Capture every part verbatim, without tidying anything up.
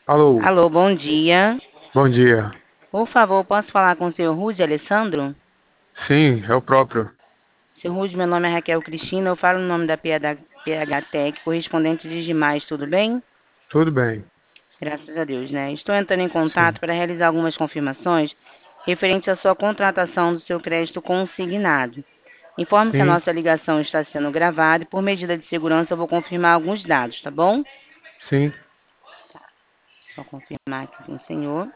Alô, Alô, bom dia. bom dia. Por favor, posso falar com o senhor Rude Alessandro? Sim, é o próprio. Seu Rude, meu nome é Raquel Cristina, eu falo no nome da P H, P H Tech, correspondente de Digimais, tudo bem? Tudo bem. Graças a Deus, né? Estou entrando em Sim, contato para realizar algumas confirmações referentes à sua contratação do seu crédito consignado. Informe que a sim, nossa ligação está sendo gravada e, por medida de segurança, eu vou confirmar alguns dados, tá bom? sim. Só confirmar aqui com o senhor.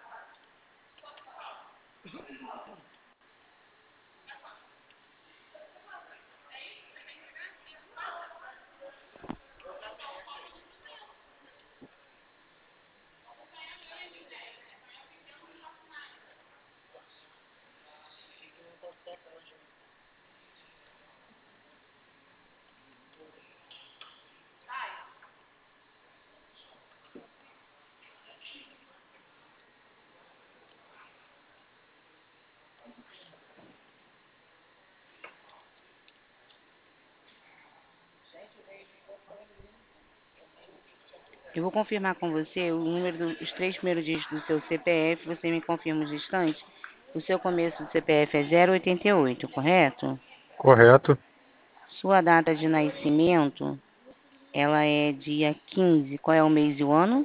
Eu vou confirmar com você o número do- os três primeiros dígitos do seu C P F, você me confirma os restantes. O seu começo do C P F é zero oitenta e oito, correto? Correto. Sua data de nascimento, ela é dia quinze. Qual é o mês e o ano?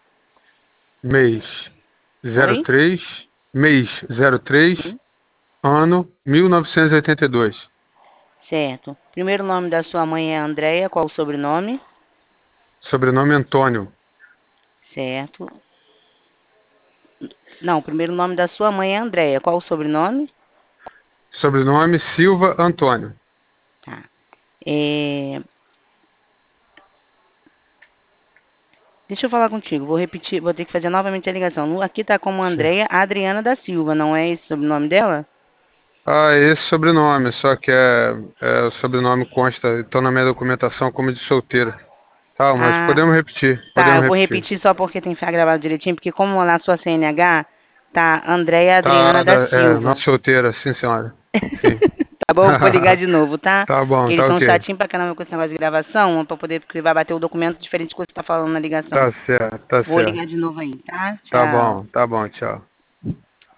Mês zero Oi? três, mês zero três, Sim. ano mil novecentos e oitenta e dois. Certo. Primeiro nome da sua mãe é Andréia, qual o sobrenome? Sobrenome Antônio. Certo. Não, o primeiro nome da sua mãe é Andréia, qual o sobrenome? Sobrenome Silva Antônio. Tá. É, Deixa eu falar contigo, vou repetir, vou ter que fazer novamente a ligação. No- Aqui tá como Sim. Andréia Adriana da Silva, não é esse o sobrenome dela? Ah, esse sobrenome, só que é, é o sobrenome consta, então na minha documentação como de solteira. Tá, mas Ah, podemos repetir, tá, podemos eu vou repetir. repetir só porque tem que ficar gravado direitinho, porque como na sua C N H tá Andréia Adriana Tá, da da- é, Silva. nossa solteira, sim, senhora. Sim. Tá bom? Vou ligar de novo, tá? Tá Porque bom, eles tá são ok. chatinhos pra caramba com esse negócio de gravação, pra poder, porque vai bater o documento diferente do que você tá falando na ligação. Tá certo, tá Vou ligar certo. de novo aí, tá? Tá Tchau. bom, tá bom, tchau.